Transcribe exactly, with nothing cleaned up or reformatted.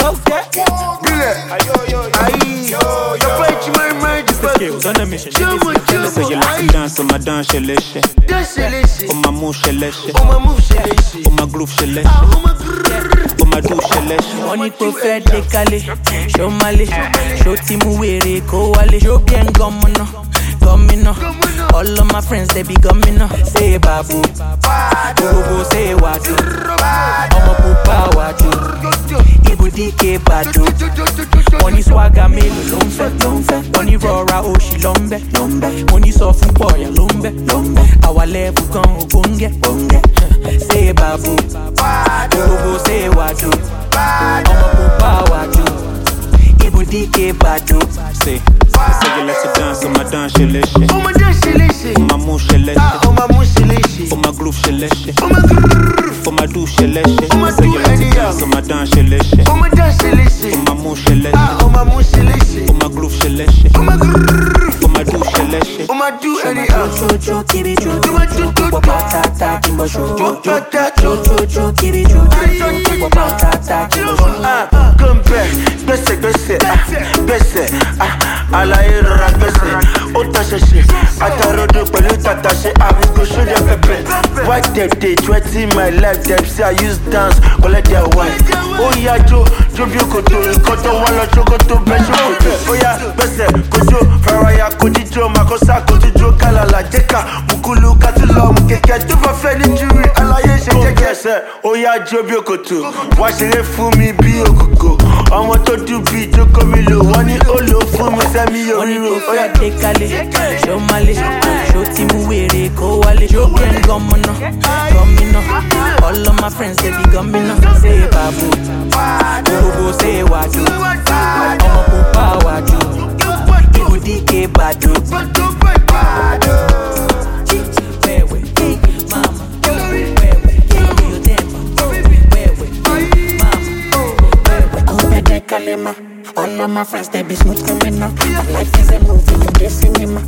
Okay. Bile. Aye. Yo play my mind. Skills on a mission. So you like to dance on my dance, shelishe. On my move, shelishe. On my move, shelishe. On my groove, shelishe. On my do, shelishe. Money prophetically. Show Mali. Show Timu Were Kowale. Show Bien Gomino. Gomino. All of my friends, they be gomino. Say babu. Go say wadu. Omo pupa wadu. Ibu dike badu. Money swagger me lumbe. Lumbe. Money rora oshi lumbe. Lumbe. Money soft boy lumbe. Lumbe. Our level gon ogunge. Bunge. Say babu. Go say wadu. Omo pupa wadu. Ibu dike badu. Say. Say you like to dance on my dance, shelishe. On my dance, shelishe. On my move, shelishe. On my move, shelishe. On my groove, shelishe. On my groove. On my do, shelishe. On my Say you do, like to anyhow. dance on my dance, shelishe. On my dance, shelishe. On my move, shelishe. On my move, shelishe. On my groove, shelishe. On my groove. On my do, shelishe. On my do, anyhow. Jojo kibijo. On my do, do, do. Patata kimbo show. Jojo. Jojo kibijo. Patata kimbo show. Ah, come back. Gbese, gbese, ah, gbese, ah. Alaye rọra gbese. Ó ta ṣẹṣẹ. Atarodo pẹ̀lú tàtàṣe. Àmì kò ṣóde pẹpẹ. Why dem dey threaten my life? Dem say I use dance collect their wife. Ó yá jó, jó bí òkòtò. Nǹkan tó wá lọ ṣòkòtò bẹ́ ṣòkòtò. Ó yá gbèsè, kojú, faraya, kojíjó, màkọ́sá, kojíjó, kálàlà, jẹ́ka, mùkúlù, kátìlọ́mù, kẹ̀kẹ́ tó bá fẹ́ ní júwì, aláyé ṣe jẹ́kẹ̀sẹ̀. Ó yá jó bí òkòtò. Wá ṣeré fún mi bí òkòkò. Ọmọ tó dùn bí ìjókòó mi lò. Wọ́n ní ó lò fún mi sẹ́mi yóò Money ríro. go for dekale, show Mali, show Timu Were Kowale, show Bien Gomino, Gomino. All of my friends they be gomino. Say babu, go say wadu, omo pupa wadu, ibu dike badu. Wewe, mama, wewe, you tempo, wewe, mama, wewe, dekale ma. All of my friends, they be smooth criminal. My life is a movie in the cinema.